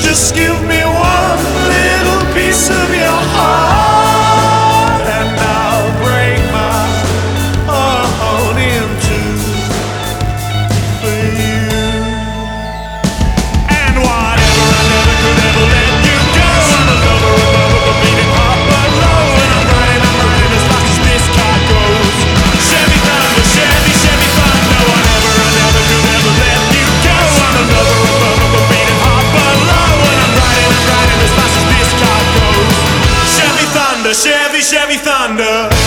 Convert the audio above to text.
Just give me one little piece of your heart, and I'll break my heart in two for you. And whatever I never could ever let you go. I'm a lover above a beating heart below, and I'm riding as fast as this car goes. Chevy Thunder, Chevy, Chevy Thunder. Whatever I never could ever let you go. I'm a lover above a beating heart below. Chevy, Chevy Thunder.